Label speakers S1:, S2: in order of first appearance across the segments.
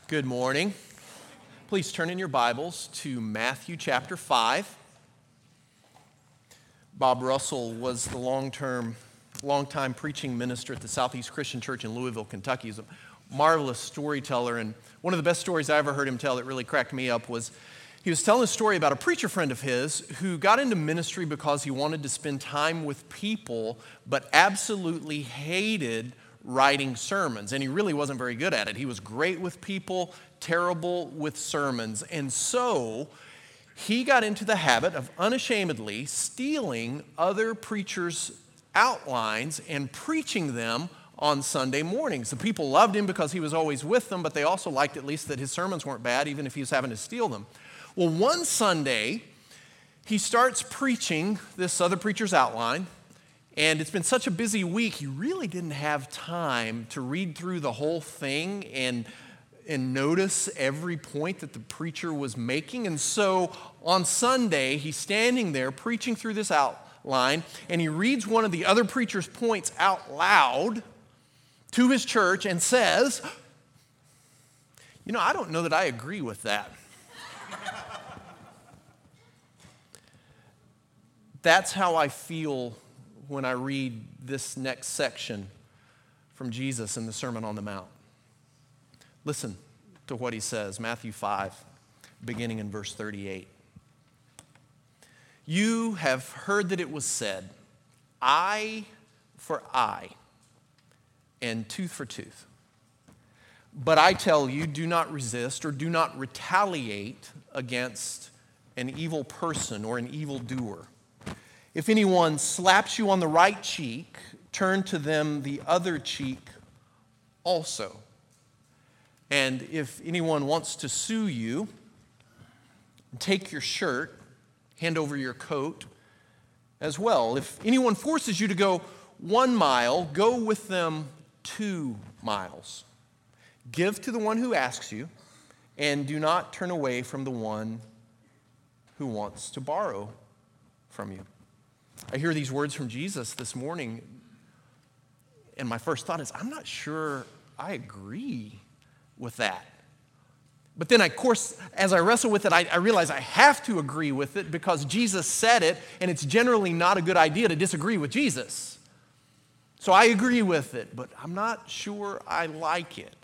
S1: Good morning. Please turn in your Bibles to Matthew chapter 5. Bob Russell was the long-time preaching minister at the Southeast Christian Church in Louisville, Kentucky. He's a marvelous storyteller, and one of the best stories I ever heard him tell that really cracked me up was he was telling a story about a preacher friend of his who got into ministry because he wanted to spend time with people, but absolutely hated writing sermons, and he really wasn't very good at it. He was great with people, terrible with sermons, and so he got into the habit of unashamedly stealing other preachers' outlines and preaching them on Sunday mornings. The people loved him because he was always with them, but they also liked at least that his sermons weren't bad, even if he was having to steal them. Well, one Sunday, he starts preaching this other preacher's outline, and it's been such a busy week, he really didn't have time to read through the whole thing and notice every point that the preacher was making. And so on Sunday, he's standing there preaching through this outline, and he reads one of the other preacher's points out loud to his church and says, I don't know that I agree with that. That's how I feel when I read this next section from Jesus in the Sermon on the Mount. Listen to what he says, Matthew 5, beginning in verse 38. You have heard that it was said, eye for eye and tooth for tooth. But I tell you, do not resist or do not retaliate against an evil person or an evildoer. If anyone slaps you on the right cheek, turn to them the other cheek also. And if anyone wants to sue you, take your shirt, hand over your coat as well. If anyone forces you to go 1 mile, go with them 2 miles. Give to the one who asks you, and do not turn away from the one who wants to borrow from you. I hear these words from Jesus this morning, and my first thought is, I'm not sure I agree with that. But then, of course, as I wrestle with it, I realize I have to agree with it because Jesus said it, and it's generally not a good idea to disagree with Jesus. So I agree with it, but I'm not sure I like it.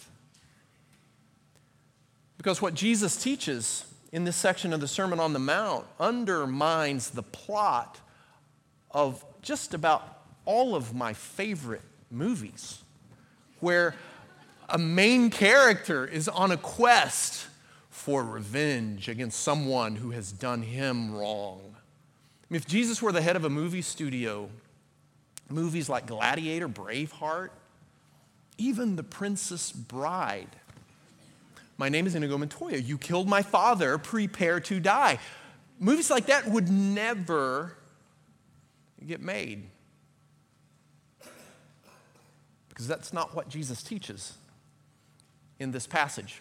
S1: Because what Jesus teaches in this section of the Sermon on the Mount undermines the plot of just about all of my favorite movies, where a main character is on a quest for revenge against someone who has done him wrong. If Jesus were the head of a movie studio, movies like Gladiator, Braveheart, even The Princess Bride, My Name is Inigo Montoya, You Killed My Father, Prepare to Die. Movies like that would never get made, because that's not what Jesus teaches in this passage.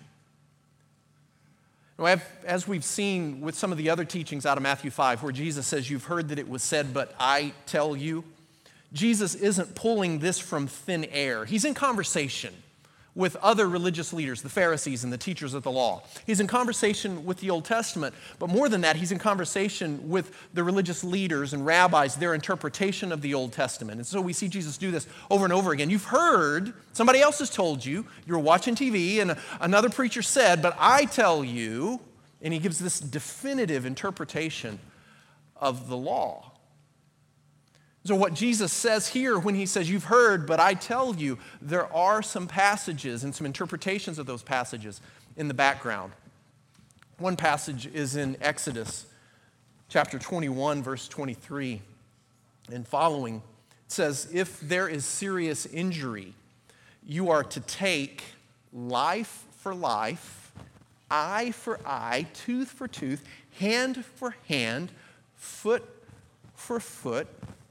S1: As we've seen with some of the other teachings out of Matthew 5, where Jesus says, you've heard that it was said, but I tell you, Jesus isn't pulling this from thin air. He's in conversation with other religious leaders, the Pharisees and the teachers of the law. He's in conversation with the Old Testament, but more than that, he's in conversation with the religious leaders and rabbis, their interpretation of the Old Testament. And so we see Jesus do this over and over again. You've heard, somebody else has told you, you're watching TV and another preacher said, but I tell you, and he gives this definitive interpretation of the law. So what Jesus says here when he says, you've heard, but I tell you, there are some passages and some interpretations of those passages in the background. One passage is in Exodus chapter 21, verse 23 and following. It says, if there is serious injury, you are to take life for life, eye for eye, tooth for tooth, hand for hand, foot for foot,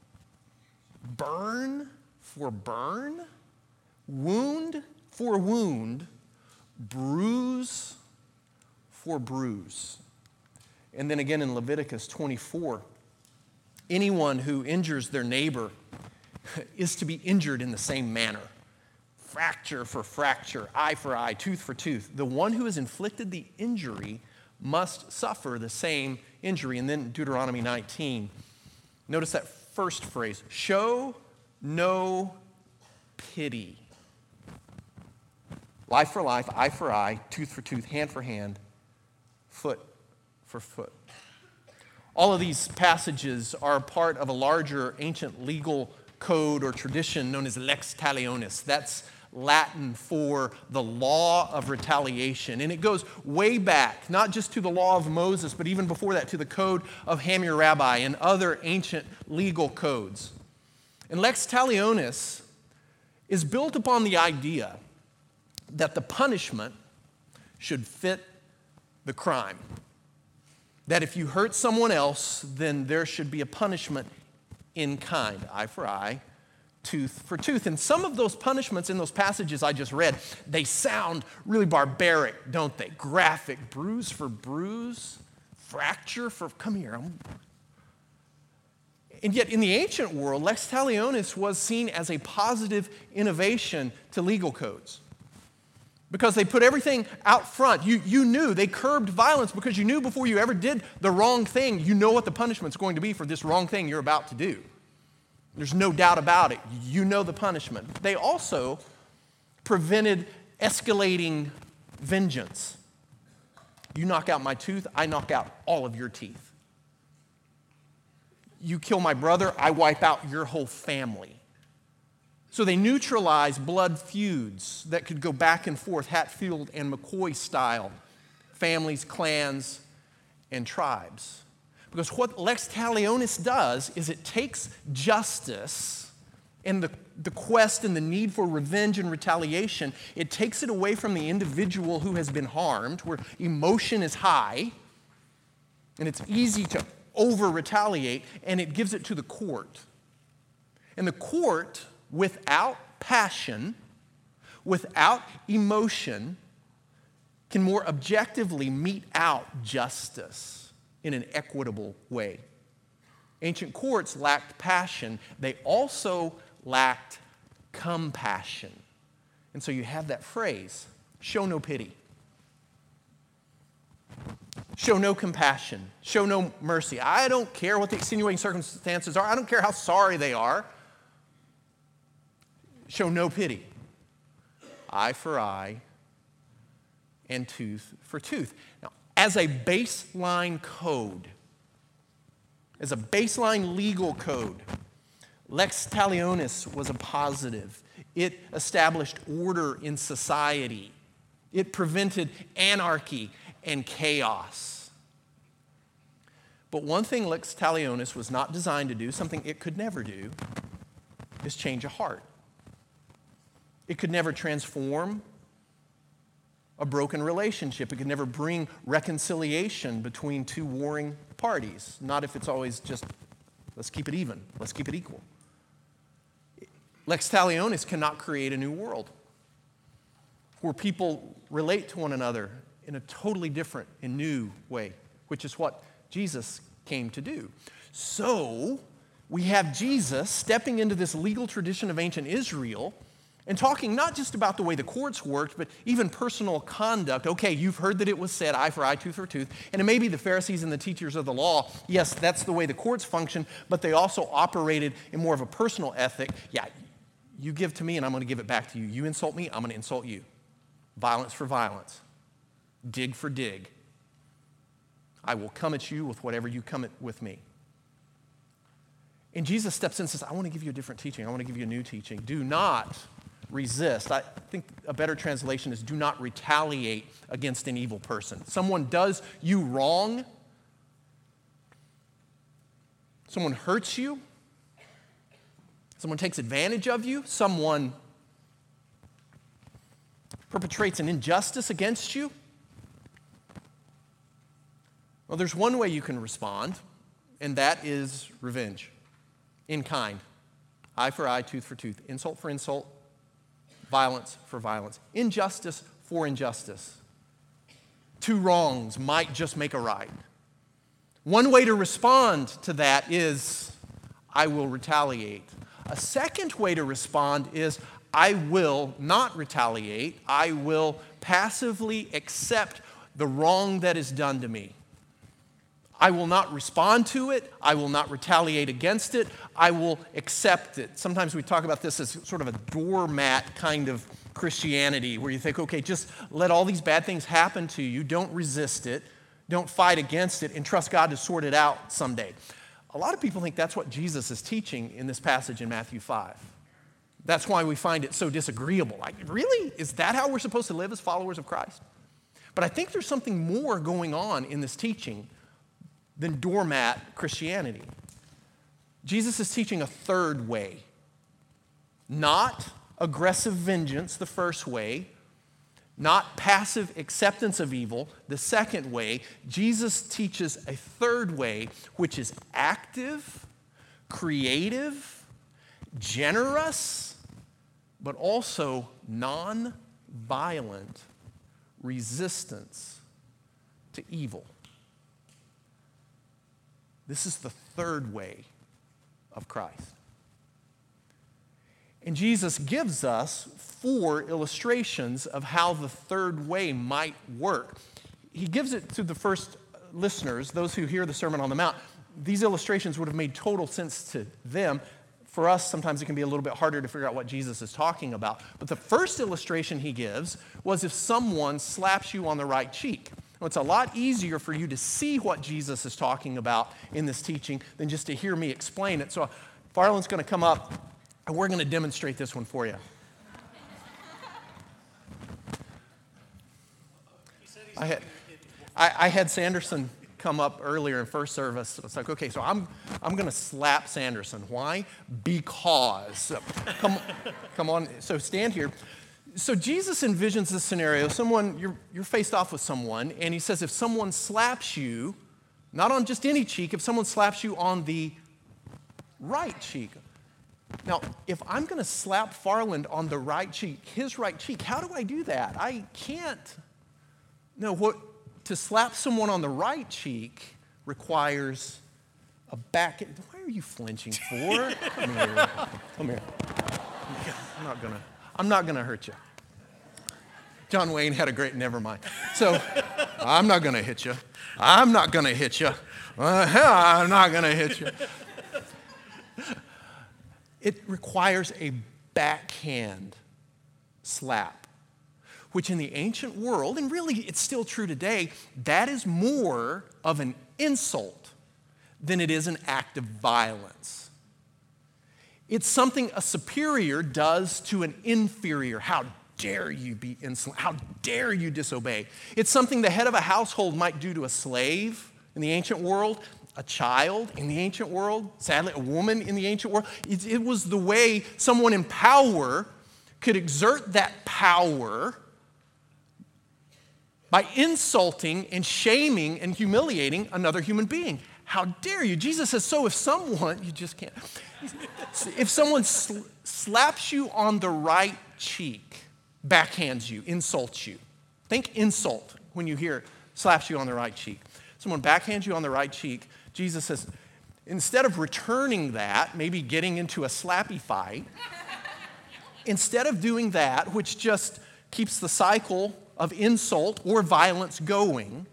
S1: burn for burn, wound for wound, bruise for bruise. And then again in Leviticus 24, anyone who injures their neighbor is to be injured in the same manner. fracture for fracture, eye for eye, tooth for tooth. The one who has inflicted the injury must suffer the same injury. And then Deuteronomy 19, notice that first phrase, show no pity. Life for life, eye for eye, tooth for tooth, hand for hand, foot for foot. All of these passages are part of a larger ancient legal code or tradition known as lex talionis. That's Latin for the law of retaliation. And it goes way back, not just to the law of Moses, but even before that to the code of Hammurabi and other ancient legal codes. And lex talionis is built upon the idea that the punishment should fit the crime. That if you hurt someone else, then there should be a punishment in kind, eye for eye, tooth for tooth. And some of those punishments in those passages I just read, they sound really barbaric, don't they? Graphic, bruise for bruise, fracture for, come here. And yet in the ancient world, lex talionis was seen as a positive innovation to legal codes. Because they put everything out front. You knew, they curbed violence because you knew before you ever did the wrong thing, you know what the punishment's going to be for this wrong thing you're about to do. There's no doubt about it. You know the punishment. They also prevented escalating vengeance. You knock out my tooth, I knock out all of your teeth. You kill my brother, I wipe out your whole family. So they neutralized blood feuds that could go back and forth, Hatfield and McCoy style, families, clans, and tribes. Because what lex talionis does is it takes justice and the quest and the need for revenge and retaliation, it takes it away from the individual who has been harmed, where emotion is high, and it's easy to over-retaliate, and it gives it to the court. And the court, without passion, without emotion, can more objectively mete out justice in an equitable way. Ancient courts lacked passion. They also lacked compassion. And so you have that phrase, show no pity. Show no compassion. Show no mercy. I don't care what the extenuating circumstances are. I don't care how sorry they are. Show no pity. Eye for eye and tooth for tooth. Now, as a baseline code, as a baseline legal code, lex talionis was a positive. It established order in society. It prevented anarchy and chaos. But one thing lex talionis was not designed to do, something it could never do, is change a heart. It could never transform a broken relationship. It could never bring reconciliation between two warring parties. Not if it's always just, let's keep it even, let's keep it equal. Lex talionis cannot create a new world where people relate to one another in a totally different and new way, which is what Jesus came to do. So we have Jesus stepping into this legal tradition of ancient Israel and talking not just about the way the courts worked, but even personal conduct. Okay, you've heard that it was said, eye for eye, tooth for tooth. And it may be the Pharisees and the teachers of the law. Yes, that's the way the courts function, but they also operated in more of a personal ethic. Yeah, you give to me and I'm going to give it back to you. You insult me, I'm going to insult you. Violence for violence. Dig for dig. I will come at you with whatever you come at with me. And Jesus steps in and says, I want to give you a different teaching. I want to give you a new teaching. Do not resist. I think a better translation is do not retaliate against an evil person. Someone does you wrong. Someone hurts you. Someone takes advantage of you. Someone perpetrates an injustice against you. Well, there's one way you can respond, and that is revenge. In kind. Eye for eye, tooth for tooth. Insult for insult. Violence for violence. Injustice for injustice. Two wrongs might just make a right. One way to respond to that is, I will retaliate. A second way to respond is, I will not retaliate. I will passively accept the wrong that is done to me. I will not respond to it. I will not retaliate against it. I will accept it. Sometimes we talk about this as sort of a doormat kind of Christianity, where you think, okay, just let all these bad things happen to you. Don't resist it. Don't fight against it, and trust God to sort it out someday. A lot of people think that's what Jesus is teaching in this passage in Matthew 5. That's why we find it so disagreeable. Like, really? Is that how we're supposed to live as followers of Christ? But I think there's something more going on in this teaching than doormat Christianity. Jesus is teaching a third way. Not aggressive vengeance, the first way. Not passive acceptance of evil, the second way. Jesus teaches a third way, which is active, creative, generous, but also non-violent resistance to evil. This is the third way of Christ. And Jesus gives us 4 illustrations of how the third way might work. He gives it to the first listeners, those who hear the Sermon on the Mount. These illustrations would have made total sense to them. For us, sometimes it can be a little bit harder to figure out what Jesus is talking about. But the first illustration he gives was if someone slaps you on the right cheek. Well, it's a lot easier for you to see what Jesus is talking about in this teaching than just to hear me explain it. So Farland's going to come up, and we're going to demonstrate this one for you. I had Sanderson come up earlier in first service. It's like, okay, so I'm going to slap Sanderson. Why? Because. Come on. So stand here. So Jesus envisions this scenario. You're faced off with someone, and he says if someone slaps you, not on just any cheek, if someone slaps you on the right cheek. Now, if I'm going to slap Farland on the right cheek, his right cheek, how do I do that? I can't. No, to slap someone on the right cheek requires a back. Why are you flinching for? Come here. Come here. I'm not gonna hurt you. John Wayne had a great, never mind. So, I'm not gonna hit you. I'm not gonna hit you. I'm not gonna hit you. It requires a backhand slap, which in the ancient world, and really it's still true today, that is more of an insult than it is an act of violence. It's something a superior does to an inferior. How dare you be insolent? How dare you disobey? It's something the head of a household might do to a slave in the ancient world, a child in the ancient world, sadly, a woman in the ancient world. It was the way someone in power could exert that power by insulting and shaming and humiliating another human being. How dare you? Jesus says, so if someone, you just can't. If someone slaps you on the right cheek, backhands you, insults you. Think insult when you hear slaps you on the right cheek. Someone backhands you on the right cheek, Jesus says, instead of returning that, maybe getting into a slappy fight, instead of doing that, which just keeps the cycle of insult or violence going,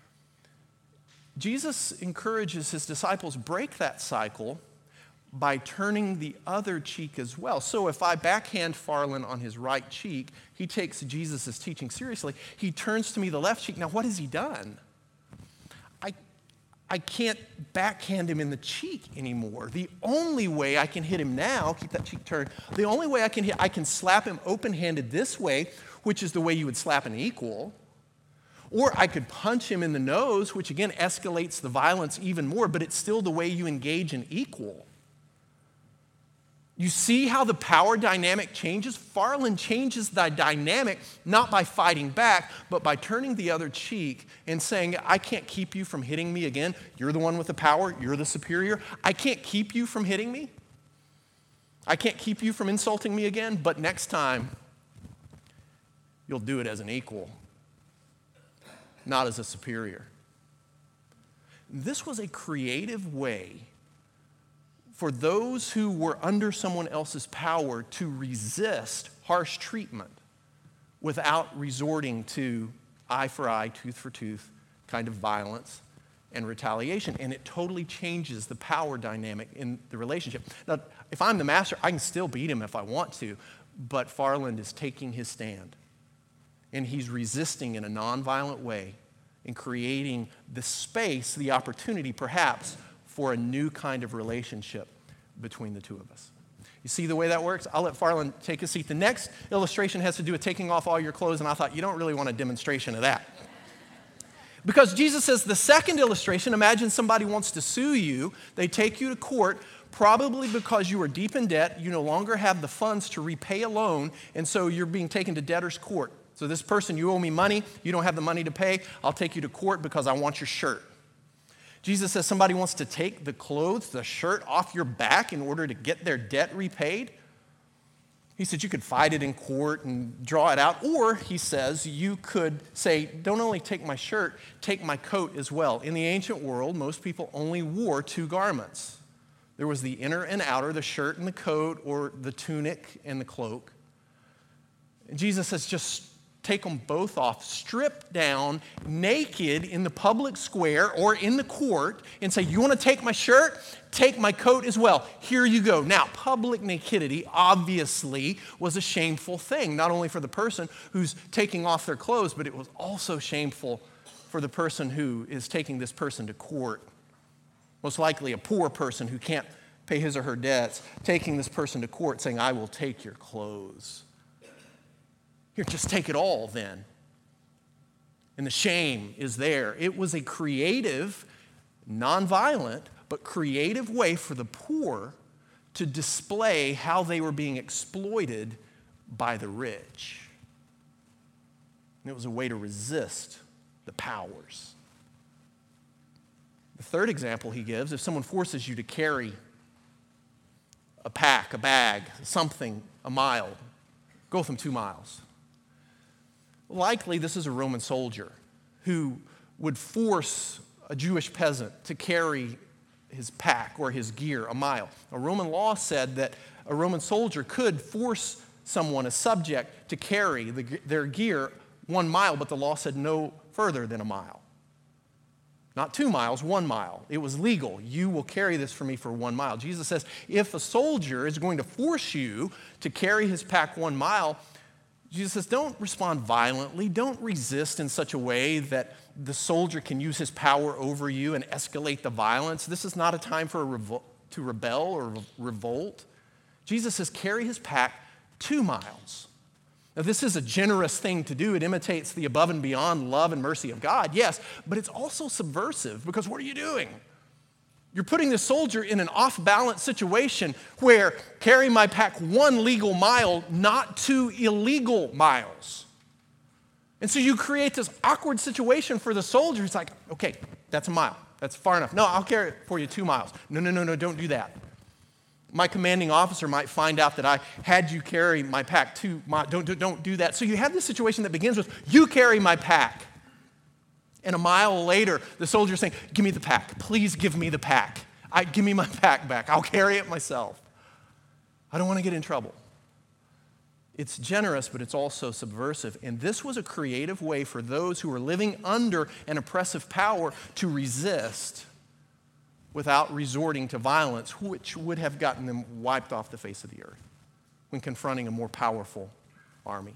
S1: Jesus encourages his disciples break that cycle by turning the other cheek as well. So if I backhand Farland on his right cheek, he takes Jesus' teaching seriously. He turns to me the left cheek. Now, what has he done? I can't backhand him in the cheek anymore. The only way I can hit him now, keep that cheek turned, the only way I can slap him open-handed this way, which is the way you would slap an equal, or I could punch him in the nose, which again escalates the violence even more, but it's still the way you engage an equal. You see how the power dynamic changes? Farland changes the dynamic not by fighting back, but by turning the other cheek and saying, I can't keep you from hitting me again. You're the one with the power. You're the superior. I can't keep you from hitting me. I can't keep you from insulting me again, but next time, you'll do it as an equal, not as a superior. This was a creative way for those who were under someone else's power to resist harsh treatment without resorting to eye for eye, tooth for tooth kind of violence and retaliation. And it totally changes the power dynamic in the relationship. Now, if I'm the master, I can still beat him if I want to, but Farland is taking his stand. And he's resisting in a nonviolent way and creating the space, the opportunity perhaps, for a new kind of relationship between the two of us. You see the way that works? I'll let Farland take a seat. The next illustration has to do with taking off all your clothes, and I thought, you don't really want a demonstration of that. Because Jesus says the second illustration, imagine somebody wants to sue you. They take you to court, probably because you are deep in debt. You no longer have the funds to repay a loan, and so you're being taken to debtor's court. So this person, you owe me money. You don't have the money to pay. I'll take you to court because I want your shirt. Jesus says somebody wants to take the clothes, the shirt off your back in order to get their debt repaid. He said you could fight it in court and draw it out. Or he says you could say, don't only take my shirt, take my coat as well. In the ancient world, most people only wore two garments. There was the inner and outer, the shirt and the coat, or the tunic and the cloak. And Jesus says just take them both off, strip down, naked in the public square or in the court, and say, you want to take my shirt? Take my coat as well. Here you go. Now, public nakedity obviously was a shameful thing, not only for the person who's taking off their clothes, but it was also shameful for the person who is taking this person to court. Most likely a poor person who can't pay his or her debts, taking this person to court saying, I will take your clothes. Here, just take it all then. And the shame is there. It was a creative, nonviolent, but creative way for the poor to display how they were being exploited by the rich. And it was a way to resist the powers. The third example he gives, if someone forces you to carry a pack, a bag, something, a mile, go with them 2 miles. Likely, this is a Roman soldier who would force a Jewish peasant to carry his pack or his gear a mile. A Roman law said that a Roman soldier could force someone, a subject, to carry their gear 1 mile, but the law said no further than a mile. Not 2 miles, 1 mile. It was legal. You will carry this for me for 1 mile. Jesus says if a soldier is going to force you to carry his pack 1 mile, Jesus says, don't respond violently. Don't resist in such a way that the soldier can use his power over you and escalate the violence. This is not a time for to rebel or revolt. Jesus says, carry his pack 2 miles. Now, this is a generous thing to do. It imitates the above and beyond love and mercy of God, yes, but it's also subversive because what are you doing? You're putting the soldier in an off-balance situation where carry my pack 1 legal mile, not 2 illegal miles. And so you create this awkward situation for the soldier. It's like, okay, that's a mile. That's far enough. No, I'll carry it for you 2 miles. No, don't do that. My commanding officer might find out that I had you carry my pack 2 miles. Don't do that. So you have this situation that begins with, you carry my pack. And a mile later, the soldier's saying, give me the pack. Please give me the pack. Give me my pack back. I'll carry it myself. I don't want to get in trouble. It's generous, but it's also subversive. And this was a creative way for those who were living under an oppressive power to resist without resorting to violence, which would have gotten them wiped off the face of the earth when confronting a more powerful army.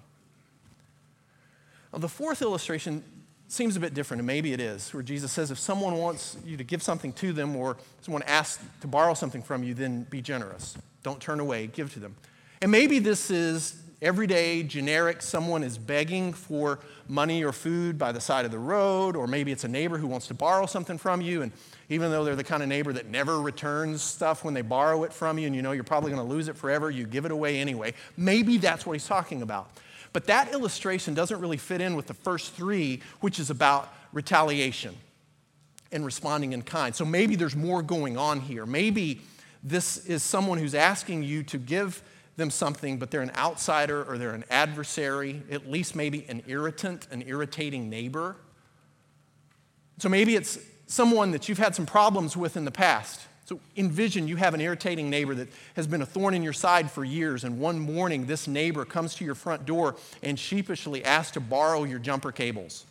S1: Now, the fourth illustration seems a bit different, and maybe it is, where Jesus says if someone wants you to give something to them or someone asks to borrow something from you, then be generous. Don't turn away, give to them. And maybe this is everyday, generic, someone is begging for money or food by the side of the road, or maybe it's a neighbor who wants to borrow something from you, and even though they're the kind of neighbor that never returns stuff when they borrow it from you, and you know you're probably going to lose it forever, you give it away anyway. Maybe that's what he's talking about. But that illustration doesn't really fit in with the first 3, which is about retaliation and responding in kind. So maybe there's more going on here. Maybe this is someone who's asking you to give them something, but they're an outsider or they're an adversary, at least maybe an irritant, an irritating neighbor. So maybe it's someone that you've had some problems with in the past. So envision you have an irritating neighbor that has been a thorn in your side for years, and one morning this neighbor comes to your front door and sheepishly asks to borrow your jumper cables.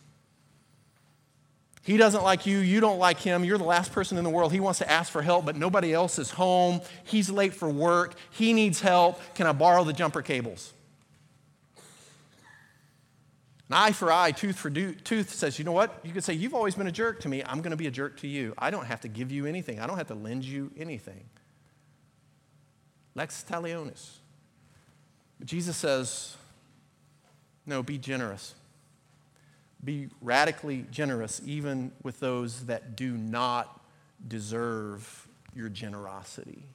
S1: He doesn't like you, you don't like him, you're the last person in the world. He wants to ask for help, but nobody else is home. He's late for work, he needs help. Can I borrow the jumper cables? An eye for eye, tooth for tooth says, you know what? You could say, you've always been a jerk to me. I'm going to be a jerk to you. I don't have to give you anything. I don't have to lend you anything. Lex talionis. But Jesus says, no, be generous. Be radically generous, even with those that do not deserve your generosity.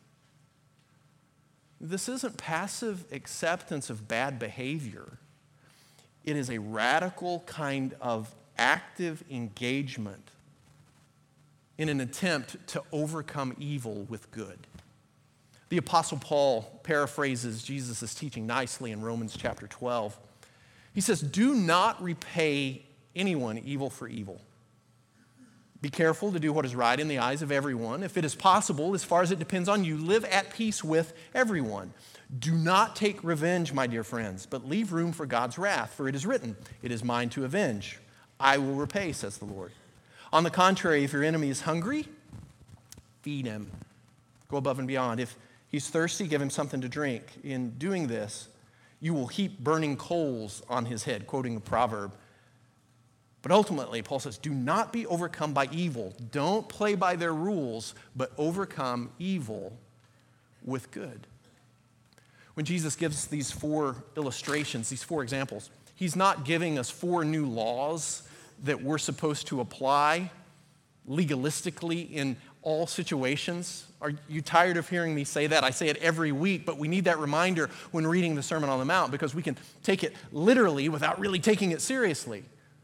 S1: This isn't passive acceptance of bad behavior. It is a radical kind of active engagement in an attempt to overcome evil with good. The Apostle Paul paraphrases Jesus' teaching nicely in Romans chapter 12. He says, do not repay anyone evil for evil. Be careful to do what is right in the eyes of everyone. If it is possible, as far as it depends on you, live at peace with everyone. Do not take revenge, my dear friends, but leave room for God's wrath, for it is written, it is mine to avenge. I will repay, says the Lord. On the contrary, if your enemy is hungry, feed him. Go above and beyond. If he's thirsty, give him something to drink. In doing this, you will heap burning coals on his head, quoting a proverb. But ultimately, Paul says, do not be overcome by evil. Don't play by their rules, but overcome evil with good. When Jesus gives these 4 illustrations, these 4 examples, he's not giving us 4 new laws that we're supposed to apply legalistically in all situations. Are you tired of hearing me say that? I say it every week, but we need that reminder when reading the Sermon on the Mount because we can take it literally without really taking it seriously.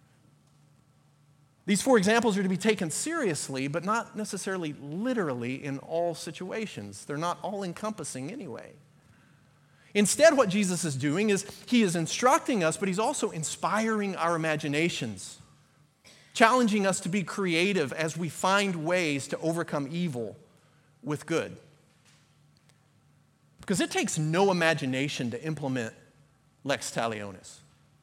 S1: These 4 examples are to be taken seriously, but not necessarily literally in all situations. They're not all-encompassing anyway. Instead, what Jesus is doing is he is instructing us, but he's also inspiring our imaginations, challenging us to be creative as we find ways to overcome evil with good. Because it takes no imagination to implement lex talionis.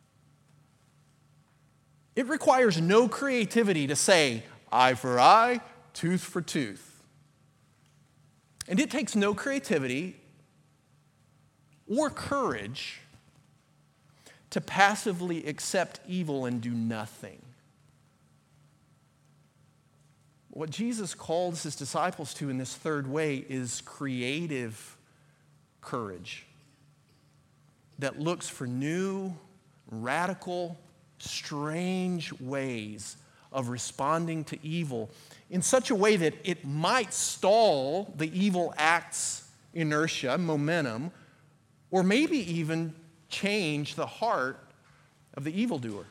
S1: It requires no creativity to say, eye for eye, tooth for tooth. And it takes no creativity or courage to passively accept evil and do nothing. What Jesus calls his disciples to in this third way is creative courage that looks for new, radical, strange ways of responding to evil in such a way that it might stall the evil act's inertia, momentum, or maybe even change the heart of the evildoer.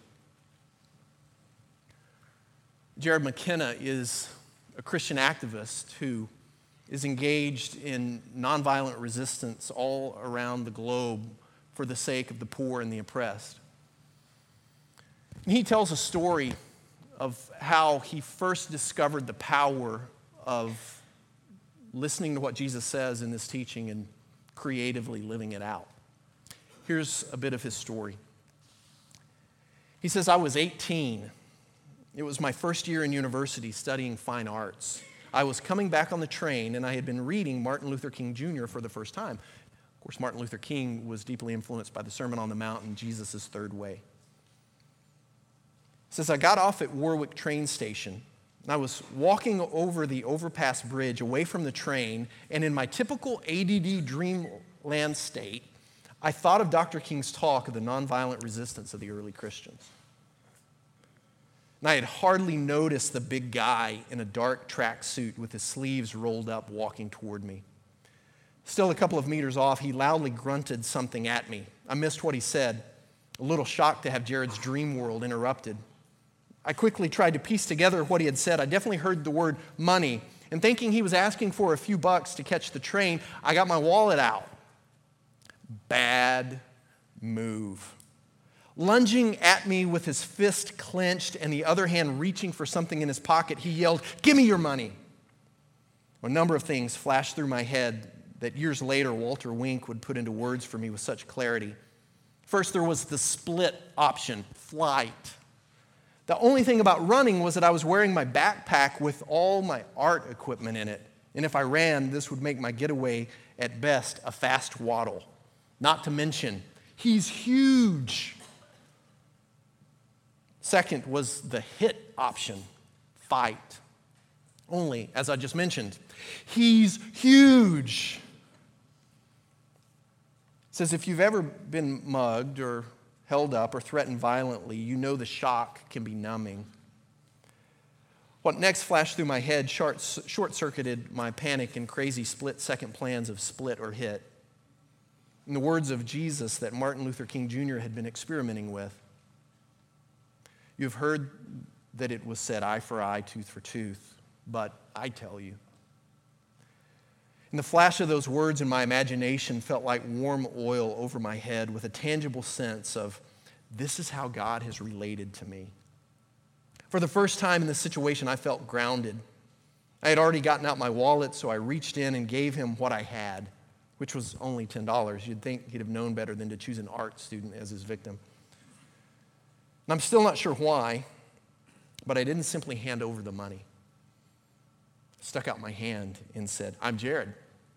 S1: Jared McKenna is a Christian activist who is engaged in nonviolent resistance all around the globe for the sake of the poor and the oppressed. And he tells a story of how he first discovered the power of listening to what Jesus says in this teaching and creatively living it out. Here's a bit of his story. He says, I was 18. It was my first year in university studying fine arts. I was coming back on the train, and I had been reading Martin Luther King Jr. for the first time. Of course, Martin Luther King was deeply influenced by the Sermon on the Mount and Jesus' third way. He says, I got off at Warwick train station, and I was walking over the overpass bridge away from the train, and in my typical ADD dreamland state, I thought of Dr. King's talk of the nonviolent resistance of the early Christians. And I had hardly noticed the big guy in a dark track suit with his sleeves rolled up walking toward me. Still a couple of meters off, he loudly grunted something at me. I missed what he said, a little shocked to have Jared's dream world interrupted. I quickly tried to piece together what he had said. I definitely heard the word money. And thinking he was asking for a few bucks to catch the train, I got my wallet out. Bad move. Lunging at me with his fist clenched and the other hand reaching for something in his pocket, he yelled, "Give me your money." A number of things flashed through my head that years later Walter Wink would put into words for me with such clarity. First, there was the split option, flight. The only thing about running was that I was wearing my backpack with all my art equipment in it. And if I ran, this would make my getaway at best a fast waddle. Not to mention, he's huge. Second was the hit option, fight. Only, as I just mentioned, he's huge. It says if you've ever been mugged or held up or threatened violently, you know the shock can be numbing. What next flashed through my head short-circuited my panic and crazy split-second plans of split or hit. In the words of Jesus that Martin Luther King Jr. had been experimenting with, you have heard that it was said, eye for eye, tooth for tooth, but I tell you. And the flash of those words in my imagination felt like warm oil over my head with a tangible sense of this is how God has related to me. For the first time in this situation, I felt grounded. I had already gotten out my wallet, so I reached in and gave him what I had, which was only $10. You'd think he'd have known better than to choose an art student as his victim. And I'm still not sure why, but I didn't simply hand over the money. I stuck out my hand and said, I'm Jared.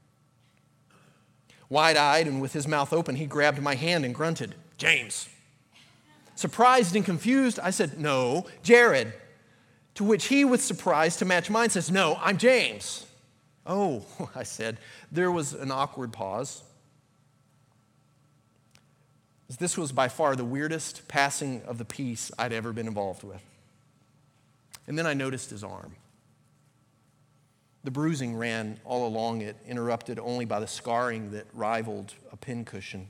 S1: Wide-eyed and with his mouth open, he grabbed my hand and grunted, James. Surprised and confused, I said, no, Jared. To which he, with surprise to match mine, says, no, I'm James. Oh, I said. There was an awkward pause. This was by far the weirdest passing of the peace I'd ever been involved with. And then I noticed his arm. The bruising ran all along it, interrupted only by the scarring that rivaled a pincushion.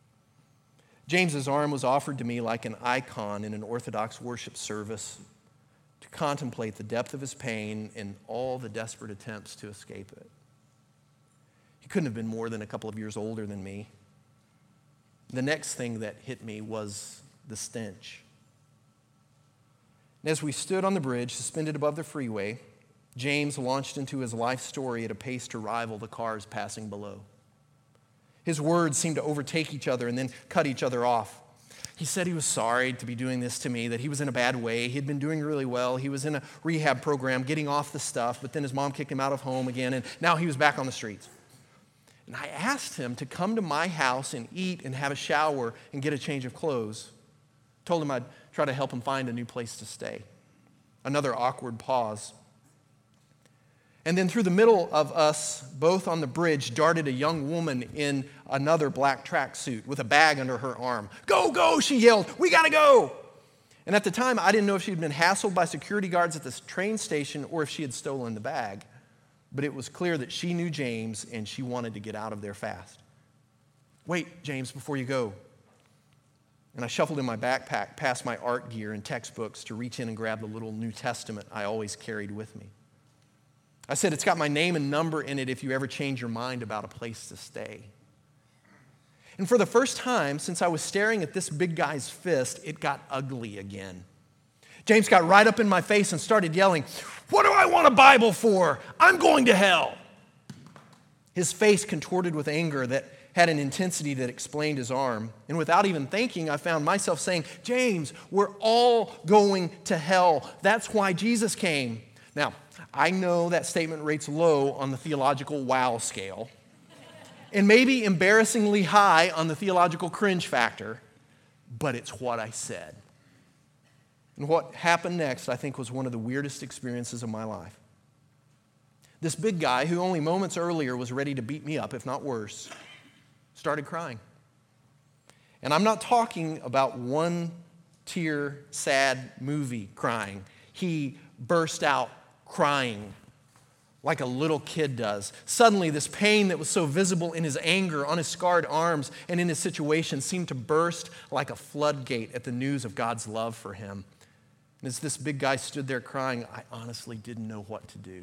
S1: James's arm was offered to me like an icon in an Orthodox worship service to contemplate the depth of his pain and all the desperate attempts to escape it. He couldn't have been more than a couple of years older than me. The next thing that hit me was the stench. And as we stood on the bridge, suspended above the freeway, James launched into his life story at a pace to rival the cars passing below. His words seemed to overtake each other and then cut each other off. He said he was sorry to be doing this to me, that he was in a bad way. He had been doing really well. He was in a rehab program, getting off the stuff, but then his mom kicked him out of home again, and now he was back on the streets. And I asked him to come to my house and eat and have a shower and get a change of clothes. Told him I'd try to help him find a new place to stay. Another awkward pause. And then through the middle of us, both on the bridge, darted a young woman in another black tracksuit with a bag under her arm. Go, go, she yelled, we gotta go. And at the time, I didn't know if she'd been hassled by security guards at this train station or if she had stolen the bag. But it was clear that she knew James and she wanted to get out of there fast. Wait, James, before you go. And I shuffled in my backpack past my art gear and textbooks to reach in and grab the little New Testament I always carried with me. I said, it's got my name and number in it if you ever change your mind about a place to stay. And for the first time since I was staring at this big guy's fist, it got ugly again. James got right up in my face and started yelling, what do I want a Bible for? I'm going to hell. His face contorted with anger that had an intensity that explained his arm. And without even thinking, I found myself saying, James, we're all going to hell. That's why Jesus came. Now, I know that statement rates low on the theological wow scale and maybe embarrassingly high on the theological cringe factor, but it's what I said. And what happened next, I think, was one of the weirdest experiences of my life. This big guy, who only moments earlier was ready to beat me up, if not worse, started crying. And I'm not talking about one-tear, sad movie crying. He burst out crying like a little kid does. Suddenly, this pain that was so visible in his anger, on his scarred arms, and in his situation seemed to burst like a floodgate at the news of God's love for him. And as this big guy stood there crying, I honestly didn't know what to do.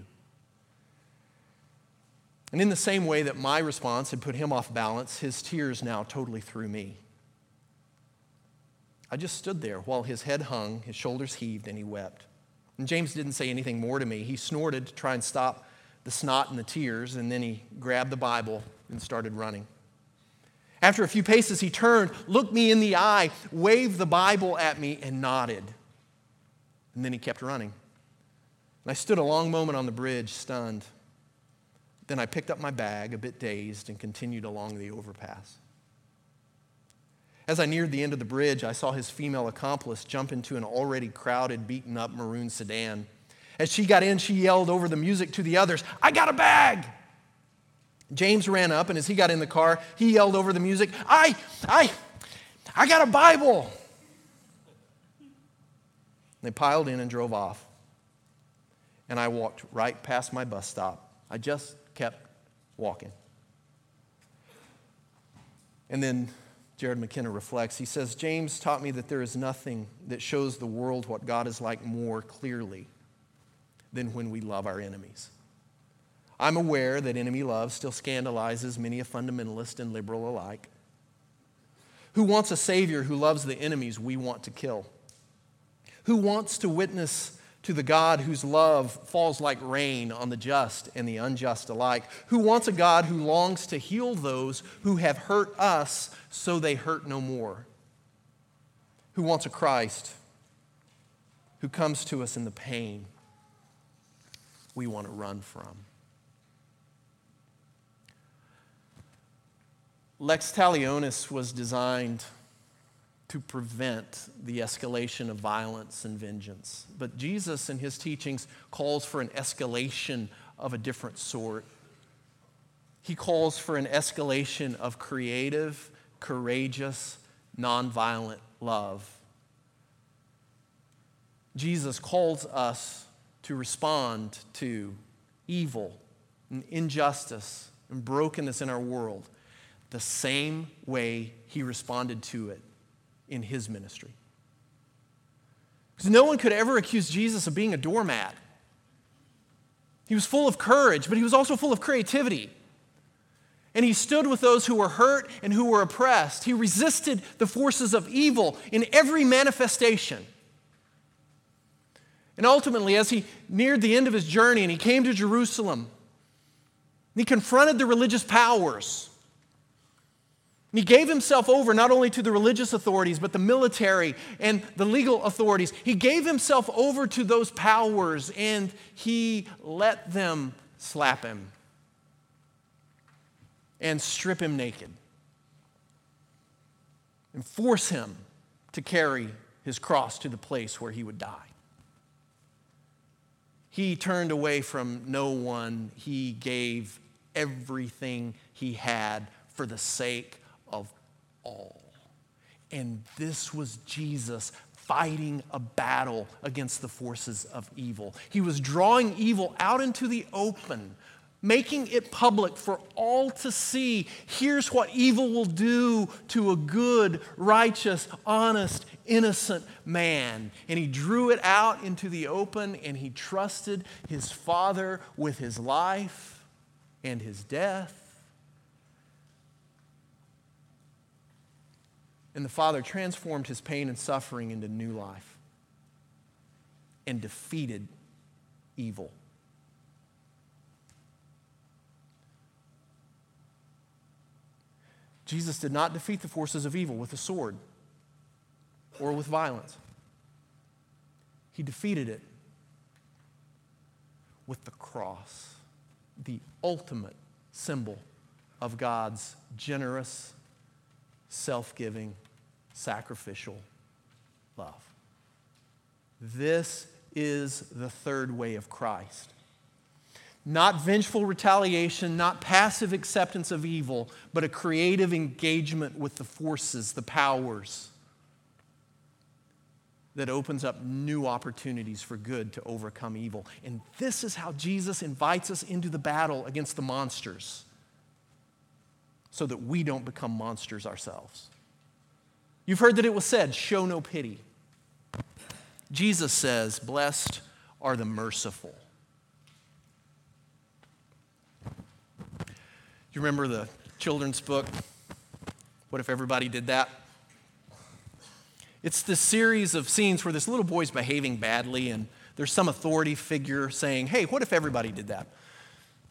S1: And in the same way that my response had put him off balance, his tears now totally threw me. I just stood there while his head hung, his shoulders heaved, and he wept. And James didn't say anything more to me. He snorted to try and stop the snot and the tears, and then he grabbed the Bible and started running. After a few paces, he turned, looked me in the eye, waved the Bible at me, and nodded. And then he kept running. And I stood a long moment on the bridge, stunned. Then I picked up my bag, a bit dazed, and continued along the overpass. As I neared the end of the bridge, I saw his female accomplice jump into an already crowded, beaten-up maroon sedan. As she got in, she yelled over the music to the others, "I got a bag!" James ran up, and as he got in the car, he yelled over the music, I got a Bible!" They piled in and drove off, and I walked right past my bus stop. I just kept walking. And then Jared McKenna reflects. He says, "James taught me that there is nothing that shows the world what God is like more clearly than when we love our enemies. I'm aware that enemy love still scandalizes many a fundamentalist and liberal alike. Who wants a Savior who loves the enemies we want to kill? Who wants to witness to the God whose love falls like rain on the just and the unjust alike? Who wants a God who longs to heal those who have hurt us so they hurt no more? Who wants a Christ who comes to us in the pain we want to run from?" Lex Talionis was designed to prevent the escalation of violence and vengeance. But Jesus in his teachings calls for an escalation of a different sort. He calls for an escalation of creative, courageous, nonviolent love. Jesus calls us to respond to evil and injustice and brokenness in our world the same way he responded to it in his ministry. Because no one could ever accuse Jesus of being a doormat. He was full of courage, but he was also full of creativity. And he stood with those who were hurt and who were oppressed. He resisted the forces of evil in every manifestation. And ultimately, as he neared the end of his journey and he came to Jerusalem, he confronted the religious powers. And he gave himself over not only to the religious authorities, but the military and the legal authorities. He gave himself over to those powers, and he let them slap him and strip him naked and force him to carry his cross to the place where he would die. He turned away from no one. He gave everything he had for the sake of all. And this was Jesus fighting a battle against the forces of evil. He was drawing evil out into the open, making it public for all to see. Here's what evil will do to a good, righteous, honest, innocent man. And he drew it out into the open, and he trusted his Father with his life and his death. And the Father transformed his pain and suffering into new life and defeated evil. Jesus did not defeat the forces of evil with a sword or with violence. He defeated it with the cross, the ultimate symbol of God's generous, self-giving, sacrificial love. This is the third way of Christ. Not vengeful retaliation, not passive acceptance of evil, but a creative engagement with the forces, the powers that opens up new opportunities for good to overcome evil. And this is how Jesus invites us into the battle against the monsters so that we don't become monsters ourselves. You've heard that it was said, show no pity. Jesus says, blessed are the merciful. You remember the children's book, What If Everybody Did That? It's this series of scenes where this little boy's behaving badly and there's some authority figure saying, hey, what if everybody did that?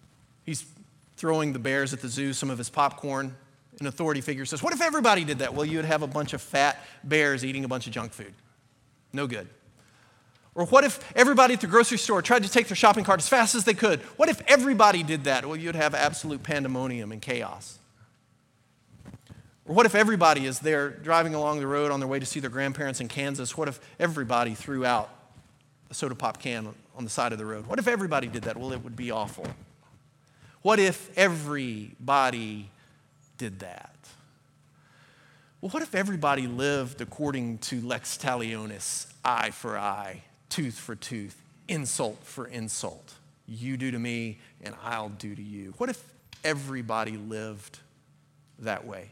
S1: He's throwing the bears at the zoo some of his popcorn. An authority figure says, what if everybody did that? Well, you'd have a bunch of fat bears eating a bunch of junk food. No good. Or what if everybody at the grocery store tried to take their shopping cart as fast as they could? What if everybody did that? Well, you'd have absolute pandemonium and chaos. Or what if everybody, as they're driving along the road on their way to see their grandparents in Kansas, what if everybody threw out a soda pop can on the side of the road? What if everybody did that? Well, it would be awful. What if everybody did that? Well, what if everybody lived according to lex talionis, eye for eye, tooth for tooth, insult for insult? You do to me, and I'll do to you. What if everybody lived that way?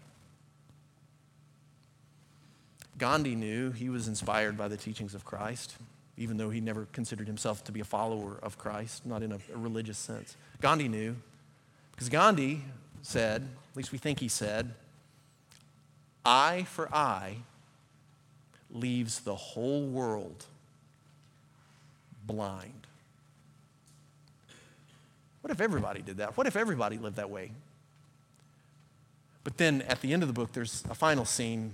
S1: Gandhi knew he was inspired by the teachings of Christ, even though he never considered himself to be a follower of Christ, not in a religious sense. Gandhi knew, because Gandhi said, at least we think he said, eye for eye leaves the whole world blind. What if everybody did that? What if everybody lived that way? But then at the end of the book, there's a final scene.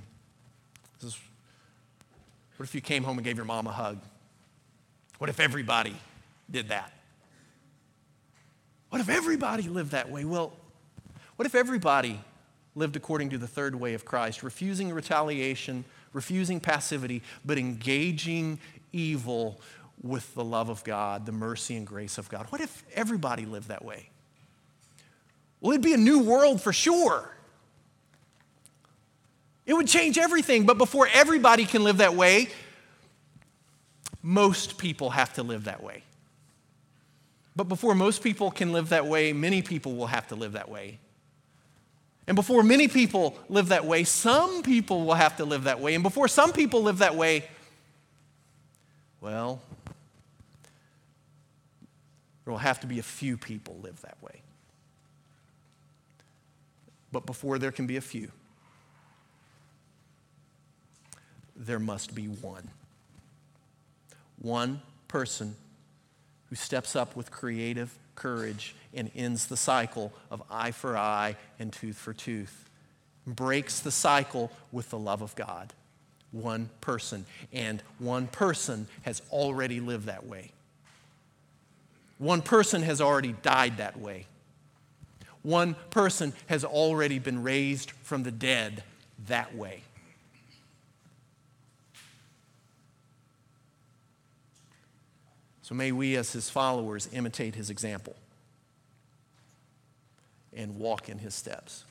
S1: What if you came home and gave your mom a hug? What if everybody did that? What if everybody lived that way? Well, what if everybody lived according to the third way of Christ, refusing retaliation, refusing passivity, but engaging evil with the love of God, the mercy and grace of God? What if everybody lived that way? Well, it'd be a new world for sure. It would change everything, but before everybody can live that way, most people have to live that way. But before most people can live that way, many people will have to live that way. And before many people live that way, some people will have to live that way. And before some people live that way, well, there will have to be a few people live that way. But before there can be a few, there must be one. One person who steps up with creative courage and ends the cycle of eye for eye and tooth for tooth. Breaks the cycle with the love of God. One person. And one person has already lived that way. One person has already died that way. One person has already been raised from the dead that way. So may we, as his followers, imitate his example and walk in his steps.